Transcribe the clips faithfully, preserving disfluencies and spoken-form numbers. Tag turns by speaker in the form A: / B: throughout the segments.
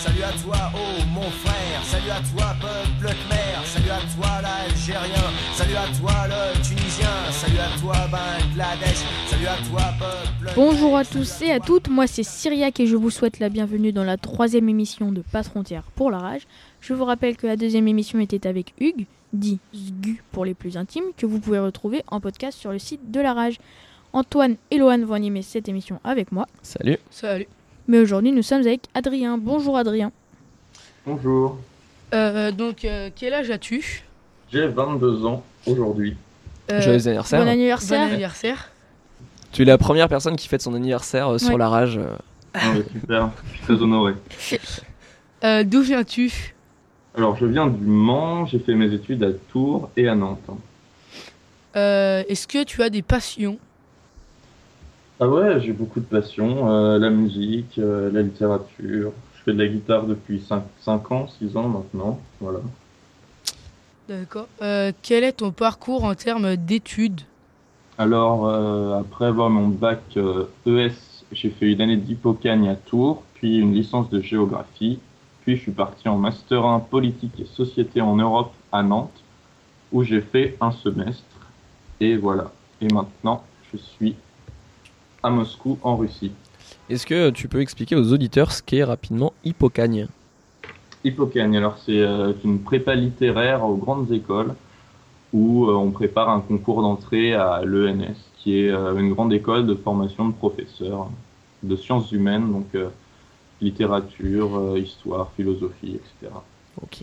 A: salut à toi, oh mon frère, salut à toi, peuple khmer, salut à toi, l'Algérien, salut à toi, le Tunisien, salut à toi, Bangladesh, salut à toi, peuple...
B: Bonjour à tous et à toutes, moi c'est Cyriac et je vous souhaite la bienvenue dans la troisième émission de Pas Frontières pour la rage. Je vous rappelle que la deuxième émission était avec Hugues, dit Zgu pour les plus intimes, que vous pouvez retrouver en podcast sur le site de la rage. Antoine et Lohan vont animer cette émission avec moi.
C: Salut.
D: Salut.
B: Mais aujourd'hui nous sommes avec Adrien. Bonjour Adrien.
E: Bonjour.
D: Euh, donc, euh, quel âge as-tu ?
E: J'ai vingt-deux ans aujourd'hui.
D: Euh,
C: Joyeux anniversaire.
B: Bon anniversaire.
D: Bon anniversaire.
C: Tu es la première personne qui fête son anniversaire euh, sur
B: Ouais.
C: la rage. euh.
E: Ah ouais, super, je suis très honoré.
D: Euh, d'où viens-tu ?
E: Alors, je viens du Mans, j'ai fait mes études à Tours et à Nantes.
D: Euh, Est-ce que tu as des passions ?
E: Ah ouais, j'ai beaucoup de passion, euh, la musique, euh, la littérature. Je fais de la guitare depuis cinq ans, six ans maintenant, voilà.
D: D'accord. Euh, quel est ton parcours en termes d'études ?
E: Alors, euh, après avoir mon bac euh, E S, j'ai fait une année d'hypocagne à Tours, puis une licence de géographie, puis je suis parti en Master un politique et société en Europe à Nantes, où j'ai fait un semestre, et voilà. Et maintenant, je suis à Moscou, en Russie.
C: Est-ce que tu peux expliquer aux auditeurs ce qu'est rapidement Hippocagne ?
E: Hippocagne, alors c'est euh, une prépa littéraire aux grandes écoles, où euh, on prépare un concours d'entrée à l'E N S, qui est euh, une grande école de formation de professeurs de sciences humaines, donc euh, littérature, euh, histoire, philosophie, et cetera.
C: Ok.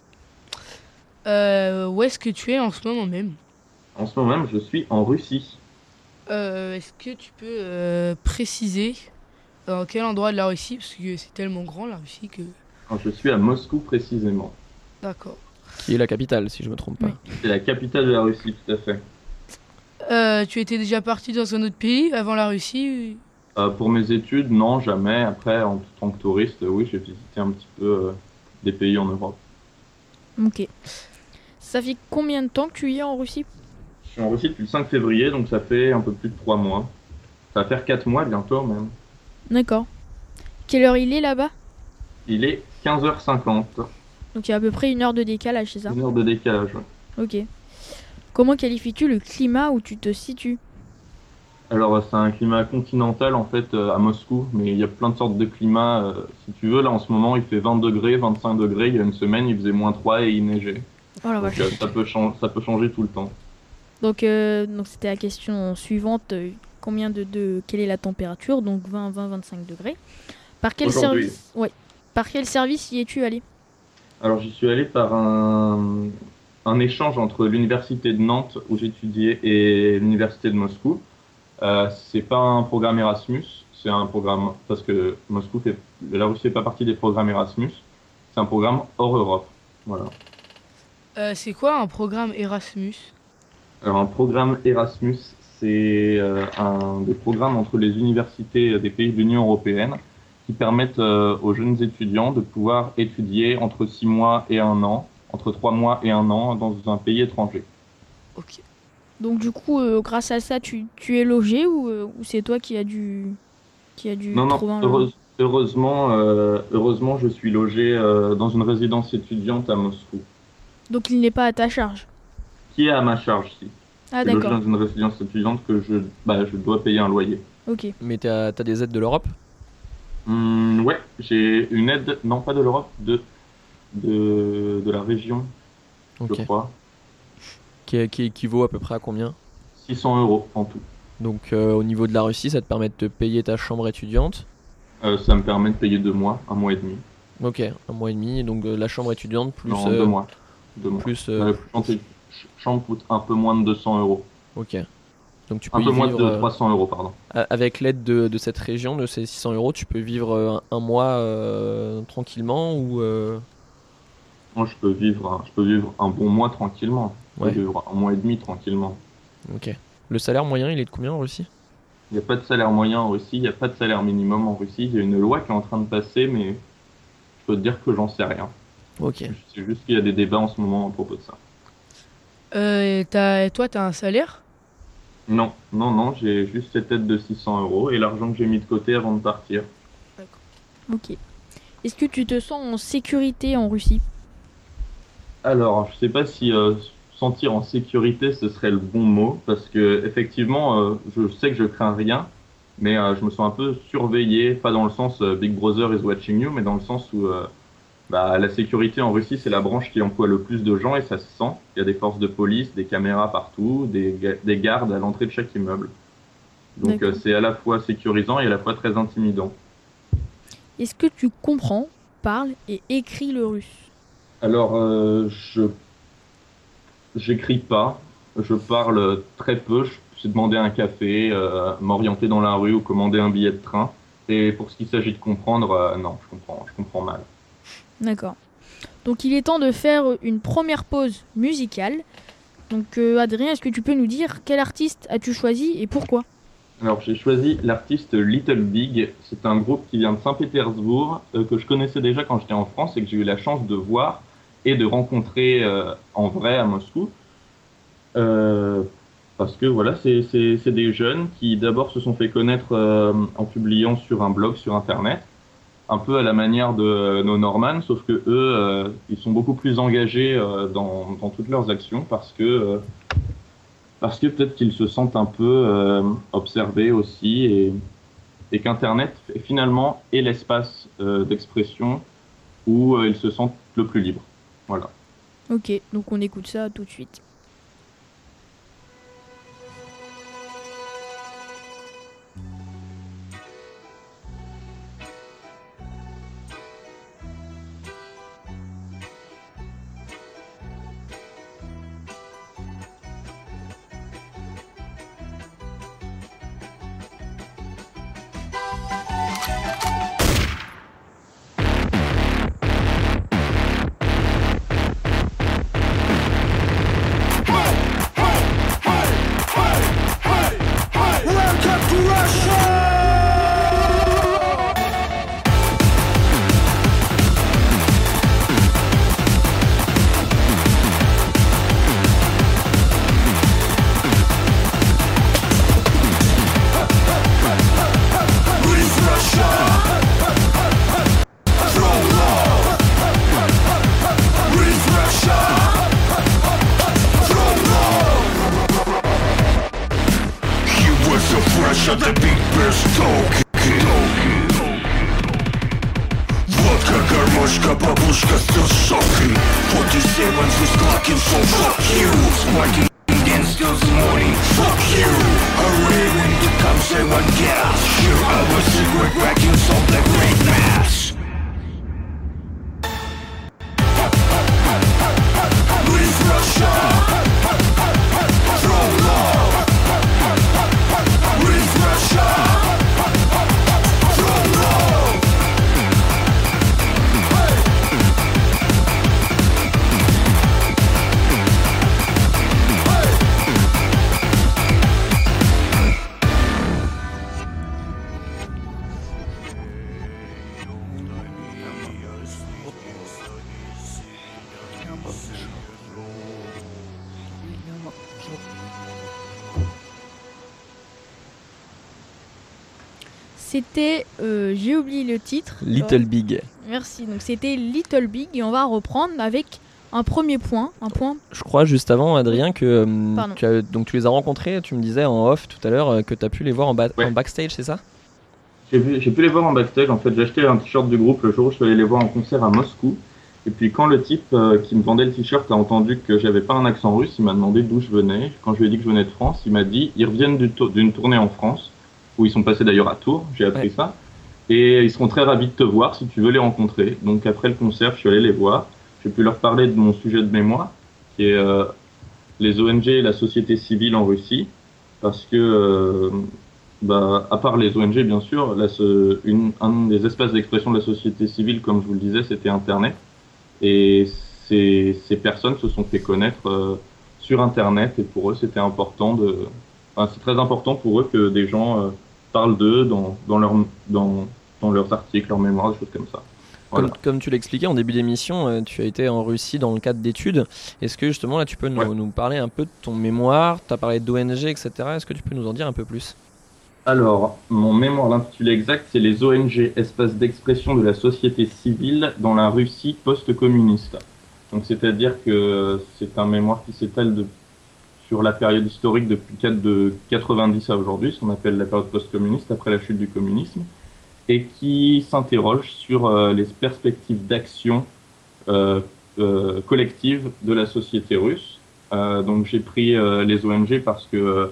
D: Euh, où est-ce que tu es en ce moment même ?
E: En ce moment même, je suis en Russie.
D: Euh, Est-ce que tu peux euh, préciser dans quel endroit de la Russie ? Parce que c'est tellement grand la Russie que...
E: Alors, je suis à Moscou précisément.
D: D'accord.
C: Qui est la capitale, si je me trompe pas.
B: Oui.
E: C'est la capitale de la Russie, tout à fait.
D: Euh, tu étais déjà parti dans un autre pays avant la Russie ?
E: Euh, pour mes études, non, jamais. Après, en tant que touriste, oui, j'ai visité un petit peu euh, des pays en Europe.
B: Ok. Ça fait combien de temps que tu y es en Russie ?
E: Je suis en Russie depuis le cinq février, donc ça fait un peu plus de trois mois. Ça va faire quatre mois bientôt même.
B: D'accord. Quelle heure il est là-bas ?
E: Il est quinze heures cinquante,
B: Donc il y a à peu près une heure de décalage, c'est ça ?
E: une heure de décalage. ouais.
B: Ok. Comment qualifies-tu le climat où tu te situes ?
E: Alors, euh, c'est un climat continental en fait euh, à Moscou, mais il y a plein de sortes de climats. euh, si tu veux, là en ce moment, il fait vingt degrés, vingt-cinq degrés. Il y a une semaine, il faisait moins trois et il neigeait.
B: Oh la
E: Donc,
B: vache.
E: euh, ça peut chan- ça peut changer tout le temps.
B: Donc, euh, donc c'était la question suivante. euh, Combien de, de quelle est la température ? Donc vingt, vingt, vingt-cinq degrés. Par quel
E: Aujourd'hui.
B: service Ouais. Par quel service y es-tu allé ?
E: Alors, j'y suis allé par un, un échange entre l'université de Nantes où j'étudiais et l'université de Moscou. Euh, c'est pas un programme Erasmus, c'est un programme parce que Moscou fait, la Russie fait pas partie des programmes Erasmus. C'est un programme hors Europe. Voilà.
D: Euh, c'est quoi un programme Erasmus ?
E: Alors, un programme Erasmus, c'est euh, un des programmes entre les universités des pays de l'Union européenne qui permettent euh, aux jeunes étudiants de pouvoir étudier entre six mois et un an, entre trois mois et un an dans un pays étranger.
D: Ok.
B: Donc du coup, euh, grâce à ça, tu, tu es logé ou, euh, ou c'est toi qui as dû, qui a dû
E: Non, non,
B: trouver un logement ?
E: heureuse- heureusement, euh, heureusement, je suis logé euh, dans une résidence étudiante à Moscou,
B: Donc il n'est pas à ta charge.
E: qui est à ma charge, si.
B: Ah
E: Je suis logé
B: d'accord.
E: dans une résidence étudiante que je, bah, je dois payer un loyer.
B: Ok.
C: Mais t'as t'as des aides de l'Europe ?
E: Hum, ouais, j'ai une aide, non pas de l'Europe, de, de, de la région,
C: Ok.
E: je crois.
C: Qui, qui équivaut à peu près à combien ?
E: six cents euros en tout.
C: Donc euh, au niveau de la Russie, ça te permet de te payer ta chambre étudiante.
E: Euh, ça me permet de payer deux mois, un mois et demi.
C: Ok, un mois et demi. Donc euh, la chambre étudiante plus...
E: non,
C: euh,
E: deux mois. Deux mois.
C: Plus... euh,
E: Euh, chambre, ch- chambre coûte un peu moins de deux cents euros.
C: Ok. Donc tu peux
E: Un
C: y
E: peu moins
C: vivre...
E: de
C: euh,
E: trois cents euros, pardon.
C: a- avec l'aide de, de cette région, de ces six cents euros, tu peux vivre euh, un, un mois euh, tranquillement ou... euh,
E: Moi, je peux vivre, un- je peux vivre un bon mois tranquillement. Je peux
C: Ouais.
E: vivre un mois et demi tranquillement.
C: Ok. Le salaire moyen, il est de combien en Russie ?
E: Il n'y a pas de salaire moyen en Russie, il n'y a pas de salaire minimum en Russie. Il y a une loi qui est en train de passer, mais je peux te dire que j'en sais rien.
C: Ok.
E: C'est juste qu'il y a des débats en ce moment à propos de ça.
D: Euh, et t'as- toi, tu as un salaire ?
E: Non, non, non, j'ai juste cette aide de six cents euros et l'argent que j'ai mis de côté avant de partir.
B: Ok. Est-ce que tu te sens en sécurité en Russie?
E: Alors, je sais pas si euh, sentir en sécurité ce serait le bon mot, parce que effectivement, euh, je sais que je crains rien, mais euh, je me sens un peu surveillé, pas dans le sens euh, Big Brother is watching you, mais dans le sens où euh, bah, la sécurité en Russie, c'est la branche qui emploie le plus de gens et ça se sent. Il y a des forces de police, des caméras partout, des, ga- des gardes à l'entrée de chaque immeuble. Donc
B: D'accord.
E: euh, c'est à la fois sécurisant et à la fois très intimidant.
B: Est-ce que tu comprends, parles et écris le russe?
E: Alors, euh, je j'écris pas, je parle très peu. Je sais demander un café, euh, m'orienter dans la rue ou commander un billet de train. Et pour ce qu'il s'agit de comprendre, euh, non, je comprends, je comprends mal.
B: D'accord. Donc il est temps de faire une première pause musicale. Donc euh, Adrien, est-ce que tu peux nous dire quel artiste as-tu choisi et pourquoi?
E: Alors, j'ai choisi l'artiste Little Big. C'est un groupe qui vient de Saint-Pétersbourg, euh, que je connaissais déjà quand j'étais en France et que j'ai eu la chance de voir et de rencontrer euh, en vrai à Moscou. Euh, Parce que voilà, c'est c'est- c'est des jeunes qui d'abord se sont fait connaître euh, en publiant sur un blog sur Internet, un peu à la manière de euh, nos Norman, sauf que eux, euh, ils sont beaucoup plus engagés euh, dans, dans toutes leurs actions parce que euh, parce que peut-être qu'ils se sentent un peu euh, observés aussi et, et qu'Internet finalement est l'espace euh, d'expression où euh, ils se sentent le plus libres. Voilà.
B: Ok, donc on écoute ça tout de suite.
F: Shut the big burst talk. Водка, гармошка, бабушка, still shocking. forty-seven is clocking, so fuck you. Sparking against this morning, fuck you. Hooray when you come, say one gas. Here our secret vacuum, so black red mass. Leave Russia. Throw love. Leave Russia. Throw love.
B: C'était, euh, j'ai oublié le titre.
C: Little Big.
B: Merci, donc c'était Little Big et on va reprendre avec un premier point, un point.
C: Je crois juste avant, Adrien, que euh,
B: Pardon.
C: tu, as, donc tu les as rencontrés, tu me disais en off tout à l'heure euh, que tu as pu les voir en, ba-
E: Ouais.
C: en backstage, c'est ça?
E: J'ai vu- j'ai pu les voir en backstage. En fait, j'ai acheté un t-shirt du groupe le jour où je suis allé les voir en concert à Moscou. Et puis quand le type euh, qui me vendait le t-shirt a entendu que j'avais pas un accent russe, il m'a demandé d'où je venais. Quand je lui ai dit que je venais de France, il m'a dit ils reviennent du to- d'une tournée en France, où ils sont passés d'ailleurs à Tours, j'ai appris
C: Ouais.
E: ça. Et ils seront très ravis de te voir si tu veux les rencontrer. Donc après le concert, je suis allé les voir. J'ai pu leur parler de mon sujet de mémoire, qui est euh, les O N G et la société civile en Russie. Parce que, euh, bah, à part les O N G, bien sûr, là, ce, une, un des espaces d'expression de la société civile, comme je vous le disais, c'était Internet. Et ces, ces personnes se sont fait connaître euh, sur Internet. Et pour eux, c'était important de... Enfin, c'est très important pour eux que des gens euh, parlent d'eux dans, dans, leur, dans, dans leurs articles, leurs mémoires, des choses comme ça. Voilà.
C: Comme, comme tu l'expliquais en début d'émission, euh, tu as été en Russie dans le cadre d'études. Est-ce que justement là tu peux nous,
E: Ouais.
C: nous parler un peu de ton mémoire? Tu as parlé d'O N G, et cetera. Est-ce que tu peux nous en dire un peu plus?
E: Alors, mon mémoire, l'intitulé exact, c'est les O N G, espace d'expression de la société civile dans la Russie post-communiste. Donc, c'est-à-dire que c'est un mémoire qui s'étale de, sur la période historique depuis quatre- de quatre-vingt-dix à aujourd'hui, ce qu'on appelle la période post-communiste, après la chute du communisme, et qui s'interroge sur euh, les perspectives d'action euh, euh, collective de la société russe. Euh, donc, j'ai pris euh, les O N G parce que euh,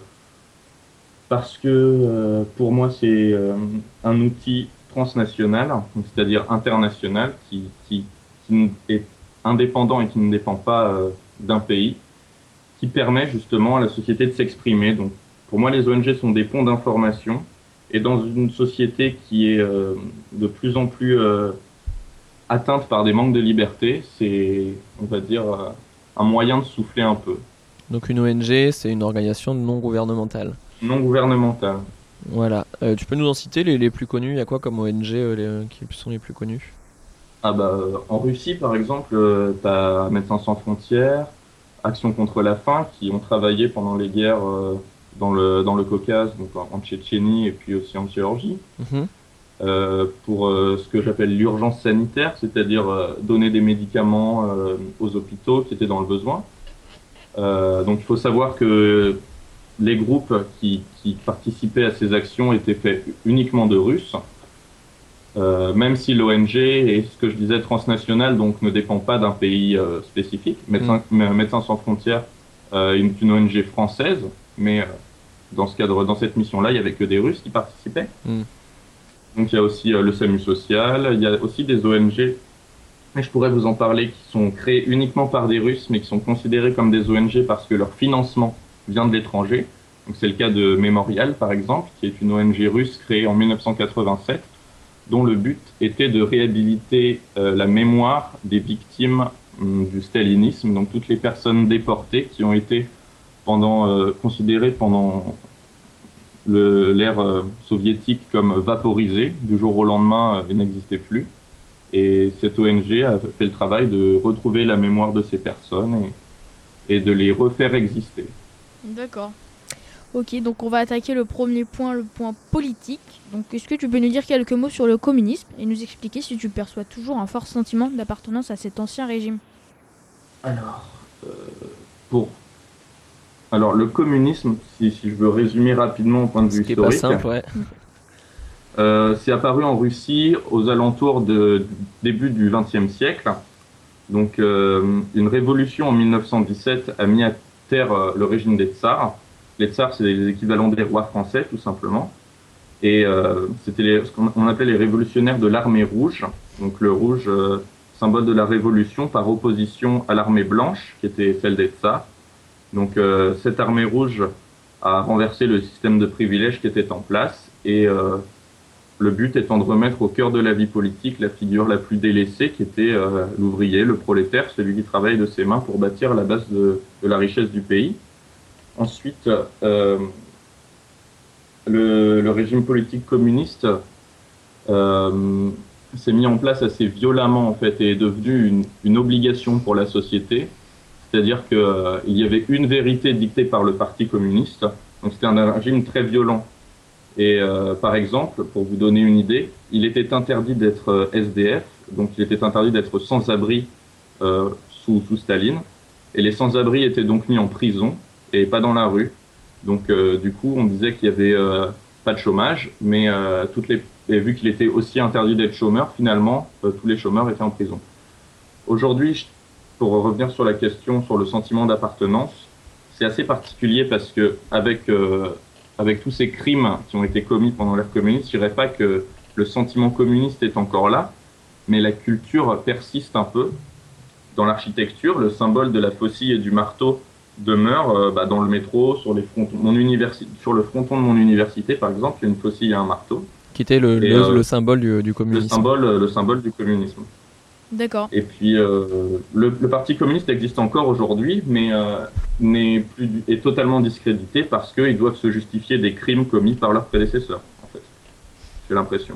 E: parce que euh, pour moi c'est euh, un outil transnational, donc c'est-à-dire international, qui, qui, qui est indépendant et qui ne dépend pas euh, d'un pays, qui permet justement à la société de s'exprimer. Donc pour moi les O N G sont des ponts d'information, et dans une société qui est euh, de plus en plus euh, atteinte par des manques de liberté, c'est, on va dire, euh, un moyen de souffler un peu.
C: Donc une O N G, c'est une organisation non gouvernementale.
E: Non gouvernemental.
C: Voilà. Euh, tu peux nous en citer les, les plus connus? Il y a quoi comme O N G euh, les, euh, qui sont les plus connus?
E: Ah bah, euh, en Russie, par exemple, euh, t'as Médecins sans frontières, Action contre la faim, qui ont travaillé pendant les guerres euh, dans le dans le Caucase, donc en, en Tchétchénie et puis aussi en Géorgie,
C: Mhm.
E: euh, pour euh, ce que j'appelle l'urgence sanitaire, c'est-à-dire euh, donner des médicaments euh, aux hôpitaux qui étaient dans le besoin. Euh, donc il faut savoir que les groupes qui, qui participaient à ces actions étaient faits uniquement de Russes. Euh, même si l'O N G est ce que je disais transnational, donc ne dépend pas d'un pays euh, spécifique. Médecins, mm. Médecins sans frontières euh, est une O N G française, mais euh, dans ce cadre, dans cette mission-là, il y avait que des Russes qui participaient.
C: Mm.
E: Donc il y a aussi euh, le SAMU social, il y a aussi des O N G, mais je pourrais vous en parler, qui sont créés uniquement par des Russes, mais qui sont considérés comme des O N G parce que leur financement vient de l'étranger. Donc c'est le cas de Mémorial, par exemple, qui est une O N G russe créée en mille neuf cent quatre-vingt-sept, dont le but était de réhabiliter euh, la mémoire des victimes hum, du stalinisme, donc toutes les personnes déportées qui ont été pendant, euh, considérées pendant le, l'ère euh, soviétique comme vaporisées, du jour au lendemain, euh, elles n'existaient plus. Et cette O N G a fait le travail de retrouver la mémoire de ces personnes et, et de les refaire exister.
B: D'accord. Ok, donc on va attaquer le premier point, le point politique. Donc est-ce que tu peux nous dire quelques mots sur le communisme et nous expliquer si tu perçois toujours un fort sentiment d'appartenance à cet ancien régime?
E: Alors, euh, pour... Alors le communisme, si, si je veux résumer rapidement au point de vue
C: Ce qui est
E: historique,
C: pas simple, ouais.
E: euh, c'est apparu en Russie aux alentours de, du début du vingtième siècle. Donc euh, une révolution en mille neuf cent dix-sept a mis à terre euh, le régime des tsars. Les tsars, c'est les équivalents des rois français, tout simplement. Et euh, c'était les, ce qu'on appelait les révolutionnaires de l'armée rouge. Donc le rouge, euh, symbole de la révolution, par opposition à l'armée blanche, qui était celle des tsars. Donc euh, cette armée rouge a renversé le système de privilèges qui était en place. Et euh, le but étant de remettre au cœur de la vie politique la figure la plus délaissée, qui était euh, l'ouvrier, le prolétaire, celui qui travaille de ses mains pour bâtir la base de, de la richesse du pays. Ensuite, euh, le, le régime politique communiste euh, s'est mis en place assez violemment en fait et est devenu une, une obligation pour la société. C'est-à-dire qu'il euh, y avait une vérité dictée par le Parti communiste. Donc c'était un régime très violent. Et euh, par exemple, pour vous donner une idée, il était interdit d'être S D F, donc il était interdit d'être sans-abri euh, sous, sous Staline. Et les sans-abri étaient donc mis en prison et pas dans la rue. Donc euh, du coup, on disait qu'il y avait euh, pas de chômage, mais euh, toutes les et vu qu'il était aussi interdit d'être chômeur, finalement, euh, tous les chômeurs étaient en prison. Aujourd'hui, pour revenir sur la question sur le sentiment d'appartenance, c'est assez particulier parce que avec euh, avec tous ces crimes qui ont été commis pendant l'ère communiste, je dirais pas que le sentiment communiste est encore là, mais la culture persiste un peu. Dans l'architecture, le symbole de la faucille et du marteau demeure euh, bah, dans le métro, sur, les frontons, mon universi- sur le fronton de mon université, par exemple, il y a une faucille et un marteau.
C: Qui était le,
E: Et,
C: le,
E: euh,
C: le symbole du, du communisme.
E: Le symbole, le symbole du communisme.
B: D'accord.
E: Et puis, euh, le, le Parti communiste existe encore aujourd'hui, mais euh, n'est plus, est totalement discrédité parce qu'ils doivent se justifier des crimes commis par leurs prédécesseurs, en fait. J'ai l'impression.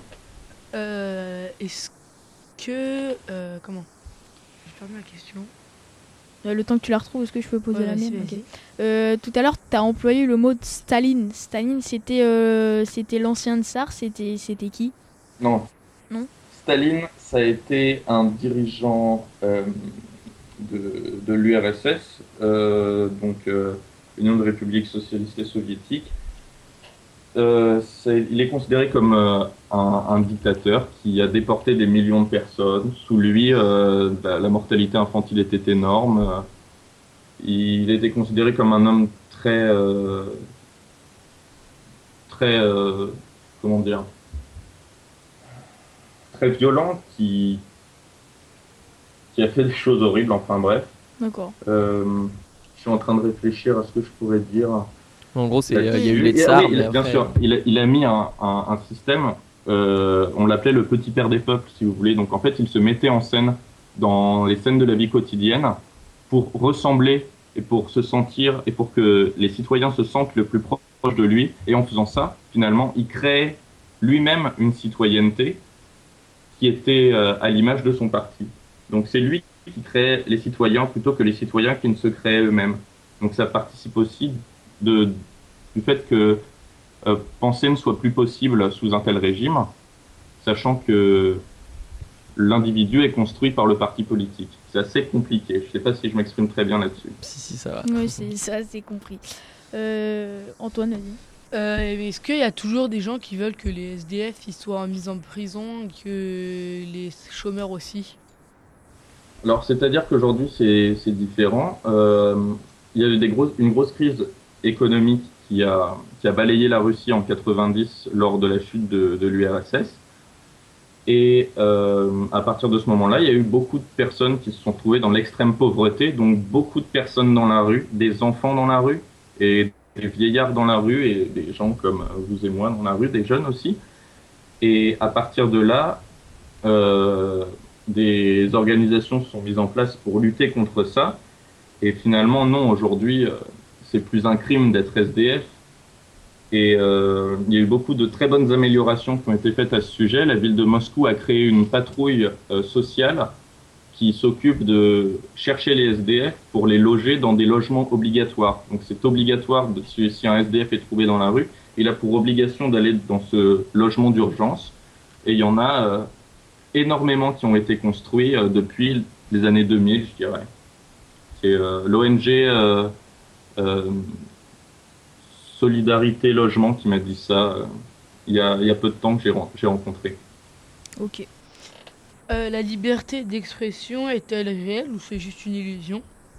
D: Euh, est-ce que... Euh, comment J'ai perdu ma question.
B: Euh, Le temps que tu la retrouves, est-ce que je peux poser
D: Ouais,
B: la
D: vas-y,
B: mienne?
D: vas-y.
B: Ok. Euh, Tout à l'heure, tu as employé le mot de Staline. Staline, c'était euh, c'était l'ancien tsar, c'était c'était qui?
E: Non.
B: Non.
E: Staline, ça a été un dirigeant euh, de, de l'U R S S, euh, donc euh, Union de République socialiste et soviétique. Euh, c'est- il est considéré comme euh, un, un dictateur qui a déporté des millions de personnes. Sous lui, euh, la, la mortalité infantile était énorme. Euh, Il était considéré comme un homme très, euh, très, euh, comment dire, très violent, qui, qui a fait des choses horribles. Enfin bref,
B: D'accord.
E: Euh, je suis en train de réfléchir à ce que je pourrais dire.
C: En gros, c'est,
E: Il
C: euh,
E: a-
C: il y a eu
E: il-
C: les
E: il-
C: tsars,
E: oui, il
C: mais
E: a- bien
C: après,
E: sûr, il a, il a mis un, un- un système, euh, on l'appelait le petit père des peuples, si vous voulez. Donc en fait, il se mettait en scène dans les scènes de la vie quotidienne pour ressembler et pour se sentir et pour que les citoyens se sentent le plus proche de lui. Et en faisant ça, finalement, il créait lui-même une citoyenneté qui était euh, à l'image de son parti. Donc c'est lui qui créait les citoyens plutôt que les citoyens qui ne se créaient eux-mêmes. Donc ça participe aussi de, du fait que euh, penser ne soit plus possible sous un tel régime, sachant que l'individu est construit par le parti politique. C'est assez compliqué. Je ne sais pas si je m'exprime très bien là-dessus.
C: si, si, ça va.
B: Oui, c'est ça, c'est compris. Euh, Antoine, vas-y.
D: Euh, Est-ce qu'il y a toujours des gens qui veulent que les S D F ils soient mis en prison, que les chômeurs aussi?
E: Alors, c'est-à-dire qu'aujourd'hui, c'est c'est différent. Euh, il y a eu des grosses, une grosse crise économique qui a, qui a balayé la Russie en quatre-vingt-dix lors de la chute de, de l'U R S S. Et euh, à partir de ce moment-là, il y a eu beaucoup de personnes qui se sont trouvées dans l'extrême pauvreté, donc beaucoup de personnes dans la rue, des enfants dans la rue, et des vieillards dans la rue, et des gens comme vous et moi dans la rue, des jeunes aussi. Et à partir de là, euh, des organisations se sont mises en place pour lutter contre ça. Et finalement, non, aujourd'hui, euh, c'est plus un crime d'être S D F. Et euh, il y a eu beaucoup de très bonnes améliorations qui ont été faites à ce sujet. La ville de Moscou a créé une patrouille euh, sociale qui s'occupe de chercher les S D F pour les loger dans des logements obligatoires. Donc c'est obligatoire, de, si, si un S D F est trouvé dans la rue, il a pour obligation d'aller dans ce logement d'urgence. Et il y en a euh, énormément qui ont été construits euh, depuis les années deux mille, je dirais. C'est euh, l'O N G euh, euh, Solidarité Logement qui m'a dit ça euh, il, y a, il y a peu de temps que j'ai, j'ai rencontré.
B: Ok.
D: Euh, la liberté d'expression est-elle réelle ou c'est juste une illusion?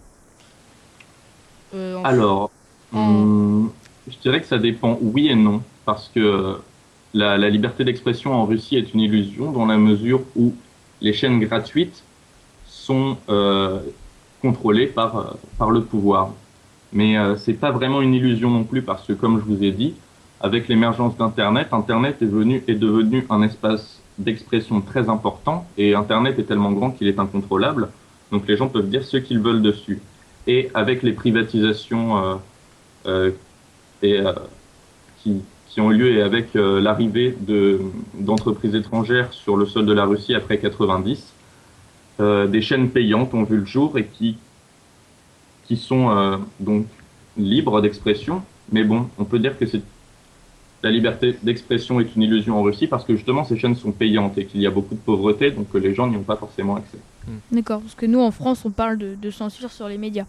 D: Euh, en-
E: Alors,
D: en-
E: hum, je dirais que ça dépend oui et non, parce que la, la liberté d'expression en Russie est une illusion dans la mesure où les chaînes gratuites sont euh, contrôlées par, euh, par le pouvoir. Mais euh, c'est pas vraiment une illusion non plus, parce que comme je vous ai dit, avec l'émergence d'Internet, Internet est, venu, est devenu un espace d'expression très important, et Internet est tellement grand qu'il est incontrôlable, donc les gens peuvent dire ce qu'ils veulent dessus. Et avec les privatisations euh, euh, et, euh, qui, qui ont eu lieu et avec euh, l'arrivée de, d'entreprises étrangères sur le sol de la Russie après quatre-vingt-dix, euh, des chaînes payantes ont vu le jour et qui, qui sont euh, donc libres d'expression. Mais bon, on peut dire que c'est, la liberté d'expression est une illusion en Russie parce que justement ces chaînes sont payantes et qu'il y a beaucoup de pauvreté, donc que les gens n'y ont pas forcément accès.
B: D'accord, parce que nous en France on parle de, de censure sur les médias.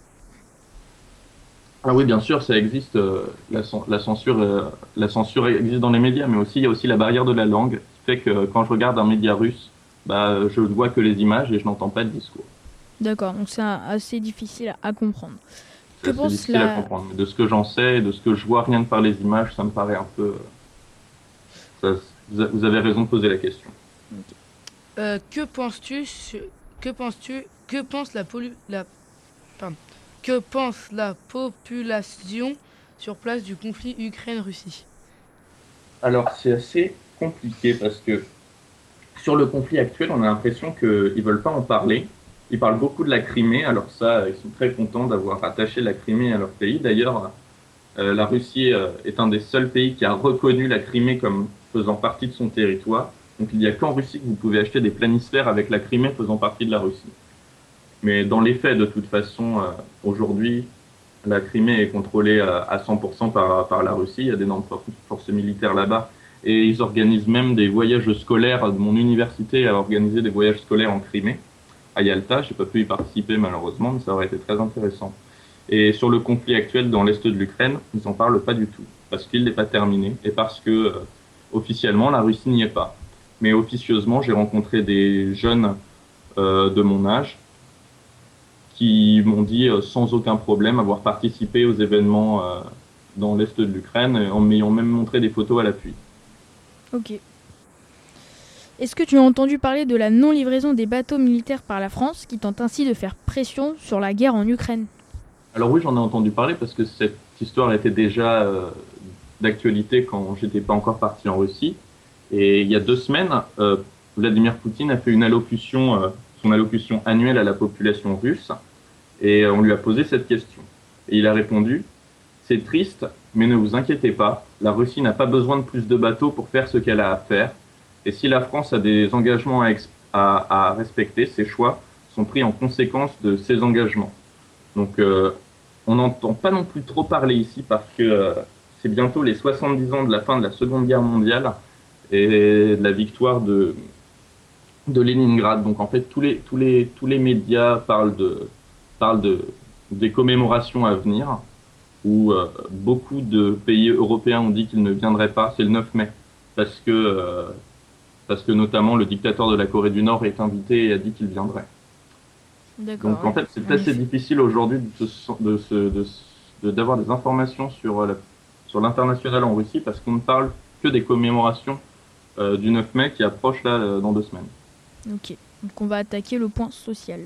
E: Ah oui, bien sûr, ça existe. euh, la, cen- la censure, euh, la censure existe dans les médias, mais aussi il y a aussi la barrière de la langue, qui fait que quand je regarde un média russe, bah, je ne vois que les images et je n'entends pas le discours.
B: D'accord, donc c'est un- assez difficile à, à comprendre.
E: C'est
B: Que
E: assez
B: pense
E: difficile
B: la-
E: à comprendre. Mais de ce que j'en sais et de ce que je vois rien que par les images, ça me paraît un peu. euh, ça- vous a- vous avez raison de poser la question.
D: Euh, que penses-tu sur- que penses-tu que pense la, polu- la pardon. que pense la population sur place du conflit Ukraine-Russie?
E: Alors, c'est assez compliqué parce que sur le conflit actuel, on a l'impression qu'ils ne veulent pas en parler. Ils parlent beaucoup de la Crimée, alors ça, ils sont très contents d'avoir attaché la Crimée à leur pays. D'ailleurs, euh, la Russie euh, est un des seuls pays qui a reconnu la Crimée comme faisant partie de son territoire. Donc il n'y a qu'en Russie que vous pouvez acheter des planisphères avec la Crimée faisant partie de la Russie. Mais dans les faits, de toute façon, euh, aujourd'hui, la Crimée est contrôlée à, à cent pour cent par, par la Russie. Il y a d'énormes for- forces militaires là-bas. Et ils organisent même des voyages scolaires. Mon université a organisé des voyages scolaires en Crimée, à Yalta. Je n'ai pas pu y participer malheureusement, mais ça aurait été très intéressant. Et sur le conflit actuel dans l'est de l'Ukraine, ils n'en parlent pas du tout, parce qu'il n'est pas terminé et parce que euh, officiellement la Russie n'y est pas. Mais officieusement, j'ai rencontré des jeunes euh, de mon âge qui m'ont dit euh, sans aucun problème avoir participé aux événements euh, dans l'est de l'Ukraine, en m'ayant même montré des photos à l'appui.
B: Ok. Est-ce que tu as entendu parler de la non-livraison des bateaux militaires par la France qui tente ainsi de faire pression sur la guerre en Ukraine?
E: Alors oui, j'en ai entendu parler parce que cette histoire était déjà euh, d'actualité quand j'étais pas encore parti en Russie. Et il y a deux semaines, euh, Vladimir Poutine a fait une allocution, euh, son allocution annuelle à la population russe, et on lui a posé cette question. Et il a répondu: c'est triste, mais ne vous inquiétez pas, la Russie n'a pas besoin de plus de bateaux pour faire ce qu'elle a à faire. Et si la France a des engagements à, ex- à, à respecter, ses choix sont pris en conséquence de ces engagements. Donc, euh, on n'entend pas non plus trop parler ici parce que euh, c'est bientôt les soixante-dix ans de la fin de la Seconde Guerre mondiale et de la victoire de, de Leningrad. Donc, en fait, tous les, tous les, tous les médias parlent, de, parlent de, des commémorations à venir où euh, beaucoup de pays européens ont dit qu'ils ne viendraient pas. C'est le neuf mai parce que, euh, parce que notamment le dictateur de la Corée du Nord est invité et a dit qu'il viendrait.
B: D'accord.
E: Donc en fait, c'est assez difficile aujourd'hui de se- de se- de se- de- d'avoir des informations sur, la- sur l'international en Russie parce qu'on ne parle que des commémorations euh, du neuf mai qui approchent là euh, dans deux semaines.
B: Ok. Donc on va attaquer le point social.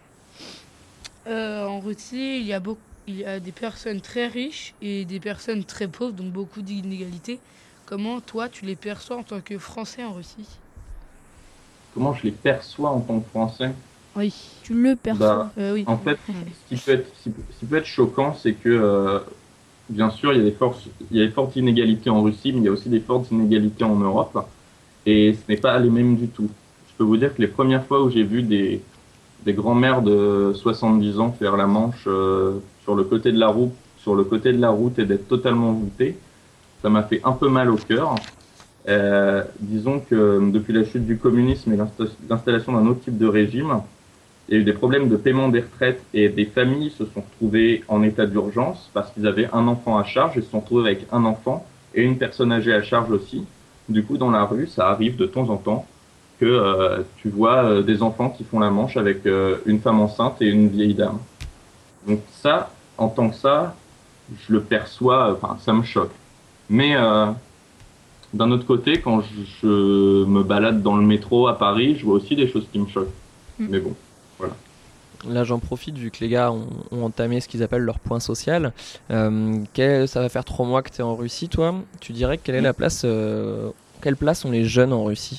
D: Euh, en Russie, il y, a beaucoup, il y a des personnes très riches et des personnes très pauvres, donc beaucoup d'inégalités. Comment, toi, tu les perçois en tant que Français en Russie?
E: Comment je les perçois en tant que Français?
D: Oui.
B: Tu le perçois.
E: Bah,
D: Euh, oui.
E: En fait, ce qui peut être, ce qui peut être choquant, c'est que, euh, bien sûr, il y a des forces, il y a des fortes inégalités en Russie, mais il y a aussi des fortes inégalités en Europe, et ce n'est pas les mêmes du tout. Je peux vous dire que les premières fois où j'ai vu des, des grands-mères de soixante-dix ans faire la manche euh, sur le côté de la route, sur le côté de la route et d'être totalement voûtées, ça m'a fait un peu mal au cœur. Euh, disons que depuis la chute du communisme et l'insta- l'installation d'un autre type de régime, il y a eu des problèmes de paiement des retraites et des familles se sont retrouvées en état d'urgence parce qu'ils avaient un enfant à charge et se sont retrouvés avec un enfant et une personne âgée à charge aussi. Du coup, dans la rue, ça arrive de temps en temps que euh, tu vois euh, des enfants qui font la manche avec euh, une femme enceinte et une vieille dame. Donc ça, en tant que ça, je le perçois, enfin, ça me choque. Mais euh, d'un autre côté, quand je, je me balade dans le métro à Paris, je vois aussi des choses qui me choquent.
B: Mm.
E: Mais bon.
C: Là, j'en profite vu que les gars ont, ont entamé ce qu'ils appellent leur point social. Euh, quel- ça va faire trois mois que tu es en Russie, toi. Tu dirais quelle est la place, euh, quelle place ont les jeunes en Russie?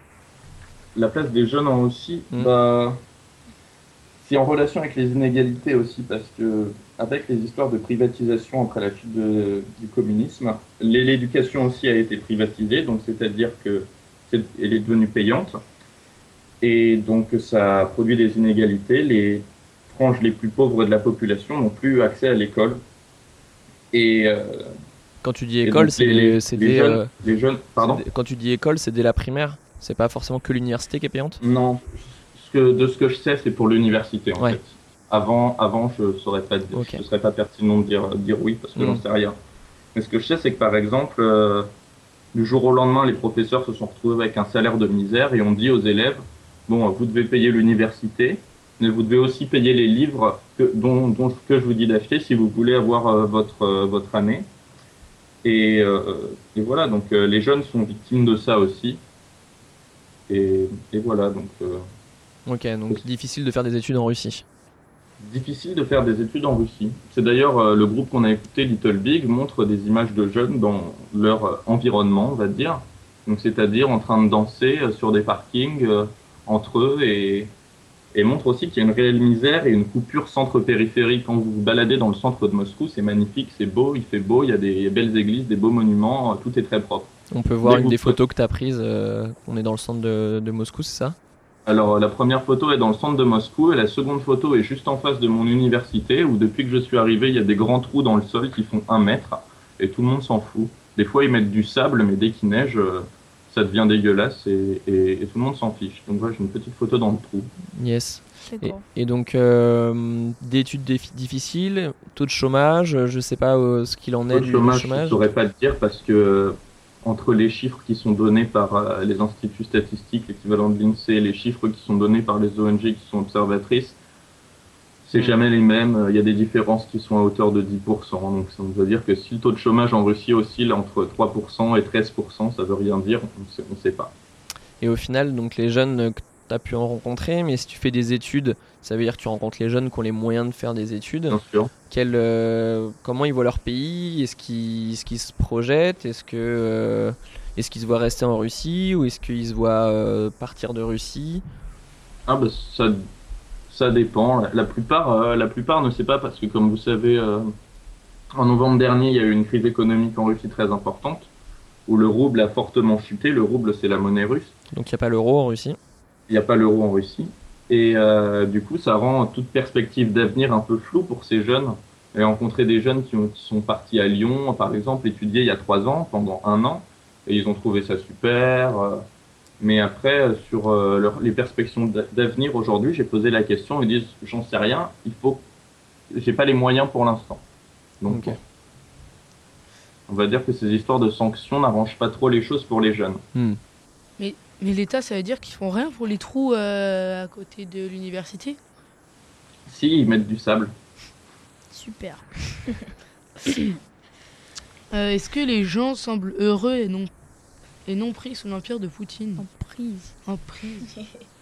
E: La place des jeunes en Russie,
C: Mm.
E: bah, c'est en relation avec les inégalités aussi, parce que avec les histoires de privatisation après la chute de- du communisme, l'é- l'éducation aussi a été privatisée, donc c'est-à-dire que c'est- elle est devenue payante, et donc ça a produit des inégalités. Les franges les plus pauvres de la population n'ont plus accès à l'école. Et, euh,
C: Quand tu dis
E: et
C: école,
E: donc
C: c'est
E: les,
C: des-
E: les-
C: c'est
E: les
C: des,
E: jeunes,
C: euh,
E: les jeunes, pardon.
C: c'est des- quand tu dis école, c'est dès la primaire. C'est pas forcément que l'université qui est payante.
E: Non, ce que, de ce que je sais, c'est pour l'université en
C: Ouais.
E: fait. Avant, avant, je saurais pas dire,
C: Ok.
E: ce serait pas pertinent de dire, dire oui parce que
C: Mm.
E: j'en sais rien. Mais ce que je sais, c'est que par exemple, euh, du jour au lendemain, les professeurs se sont retrouvés avec un salaire de misère et ont dit aux élèves, bon, vous devez payer l'université, mais vous devez aussi payer les livres que, dont, dont, que je vous dis d'acheter si vous voulez avoir euh, votre, euh, votre année. Et, euh, et voilà, donc euh, les jeunes sont victimes de ça aussi. Et, et voilà, donc euh,
C: Ok, donc difficile de faire des études en Russie.
E: difficile de faire des études en Russie. C'est d'ailleurs euh, le groupe qu'on a écouté, Little Big, montre des images de jeunes dans leur euh, environnement, on va dire. Donc c'est-à-dire en train de danser euh, sur des parkings euh, entre eux et, et montre aussi qu'il y a une réelle misère et une coupure centre-périphérie. Quand vous vous baladez dans le centre de Moscou, c'est magnifique, c'est beau, il fait beau, il y a des belles églises, des beaux monuments, euh, tout est très propre.
C: On peut voir
E: Dès
C: une
E: que
C: des
E: vous-
C: photos que tu as prises. Euh, on est dans le centre de, de Moscou, c'est ça?
E: Alors, la première photo est dans le centre de Moscou et la seconde photo est juste en face de mon université où depuis que je suis arrivé, il y a des grands trous dans le sol qui font un mètre et tout le monde s'en fout. Des fois, ils mettent du sable, mais dès qu'il neige, euh, ça devient dégueulasse et, et, et tout le monde s'en fiche. Donc, voilà, j'ai une petite photo dans le trou.
C: Yes. Et,
B: D'accord.
C: et donc, euh, d'études défi- difficiles, taux de chômage, je sais pas euh, ce qu'il en est
E: Taux de
C: du
E: chômage, je ne
C: chômage.
E: saurais pas te dire parce que euh, entre les chiffres qui sont donnés par euh, les instituts statistiques, l'équivalent de l'INSEE, les chiffres qui sont donnés par les O N G qui sont observatrices, c'est
C: Mm.
E: jamais les mêmes. Il y a des différences qui sont à hauteur de dix pour cent. Donc ça veut dire que si le taux de chômage en Russie oscille entre trois pour cent et treize pour cent, ça veut rien dire, on ne sait pas.
C: Et au final, donc les jeunes euh, que tu as pu en rencontrer, mais si tu fais des études, ça veut dire que tu rencontres les jeunes qui ont les moyens de faire des études.
E: Bien sûr.
C: Quel, euh, comment ils voient leur pays? Est-ce qu'ils, est-ce qu'ils se projettent? Est-ce que, euh, est-ce qu'ils se voient rester en Russie ou est-ce qu'ils se voient euh, partir de Russie?
E: Ah bah, ça, ça dépend. La, la plupart, euh, la plupart ne sait pas parce que comme vous savez, euh, en novembre dernier, il y a eu une crise économique en Russie très importante où le rouble a fortement chuté. Le rouble, c'est la monnaie russe.
C: Donc il n'y a pas l'euro en Russie.
E: Il n'y a pas l'euro en Russie. Et euh, du coup, ça rend toute perspective d'avenir un peu floue pour ces jeunes. J'ai rencontré des jeunes qui, ont, qui sont partis à Lyon, par exemple, étudier il y a trois ans, pendant un an, et ils ont trouvé ça super. euh, Mais après, sur euh, leur- les perspectives d'a- d'avenir aujourd'hui, j'ai posé la question, ils disent, j'en sais rien, il faut, j'ai pas les moyens pour l'instant. Donc,
C: Ok.
E: bon, on va dire que ces histoires de sanctions n'arrangent pas trop les choses pour les jeunes.
C: Hmm.
D: Mais, mais l'État, ça veut dire qu'ils font rien pour les trous euh, à côté de l'université?
E: Si, ils mettent du sable.
B: Super.
D: Euh, Est-ce que les gens semblent heureux et non, et non pris sous l'empire de Poutine?
B: En prise.
D: En prise.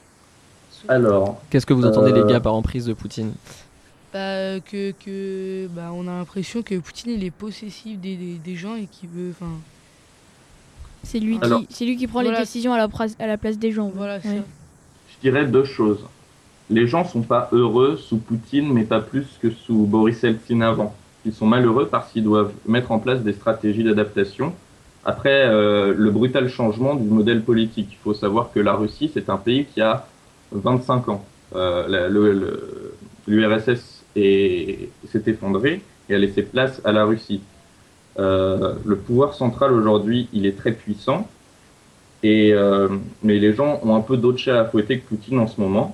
E: Alors,
C: Qu'est-ce que vous entendez
E: Euh,
C: les gars par emprise de Poutine?
D: Bah, que, que, bah, on a l'impression que Poutine il est possessif des, des, des gens et qu'il veut. Enfin,
B: C'est lui,
E: Alors-
B: qui, c'est lui qui prend
D: Voilà.
B: les décisions à la, pras- à la place des gens.
D: voilà,
B: Ouais.
D: ça.
E: je dirais deux choses. Les gens sont pas heureux sous Poutine, mais pas plus que sous Boris Eltsine avant. Ils sont malheureux parce qu'ils doivent mettre en place des stratégies d'adaptation. Après euh, le brutal changement du modèle politique, il faut savoir que la Russie, c'est un pays qui a vingt-cinq ans. Euh, la- le- le- L'U R S S est- s'est effondré et a laissé place à la Russie. Euh, le pouvoir central aujourd'hui, il est très puissant, et, euh, mais les gens ont un peu d'autres chats à fouetter que Poutine en ce moment.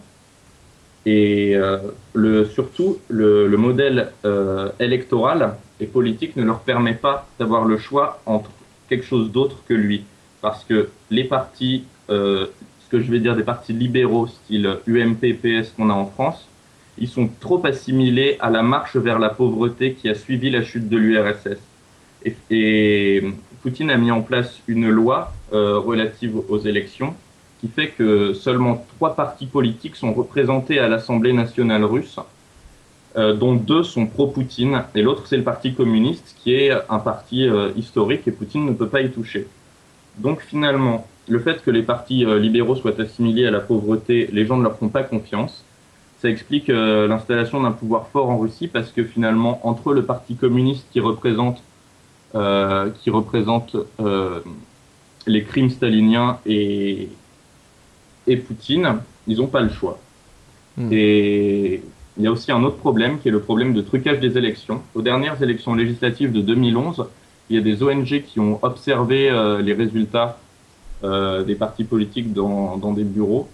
E: Et euh, le, surtout, le, le modèle euh, électoral et politique ne leur permet pas d'avoir le choix entre quelque chose d'autre que lui. Parce que les partis, euh, ce que je vais dire des partis libéraux, style U M P, P S qu'on a en France, ils sont trop assimilés à la marche vers la pauvreté qui a suivi la chute de l'U R S S. Et, et Poutine a mis en place une loi euh, relative aux élections qui fait que seulement trois partis politiques sont représentés à l'Assemblée nationale russe, euh, dont deux sont pro-Poutine, et l'autre c'est le Parti communiste, qui est un parti euh, historique, et Poutine ne peut pas y toucher. Donc finalement, le fait que les partis euh, libéraux soient assimilés à la pauvreté, les gens ne leur font pas confiance. Ça explique euh, l'installation d'un pouvoir fort en Russie, parce que finalement, entre le Parti communiste qui représente, euh, qui représente euh, les crimes staliniens et et Poutine, ils n'ont pas le choix.
C: Hmm.
E: Et il y a aussi un autre problème qui est le problème de trucage des élections. Aux dernières élections législatives de deux mille onze, il y a des O N G qui ont observé euh, les résultats euh, des partis politiques dans, dans des bureaux.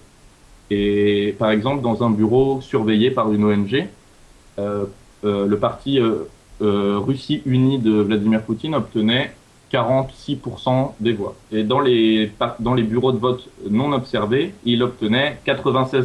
E: Et par exemple, dans un bureau surveillé par une O N G, euh, euh, le parti euh, euh, Russie Unie de Vladimir Poutine obtenait quarante-six pour cent des voix. Et dans les, dans les bureaux de vote non observés, il obtenait quatre-vingt-seize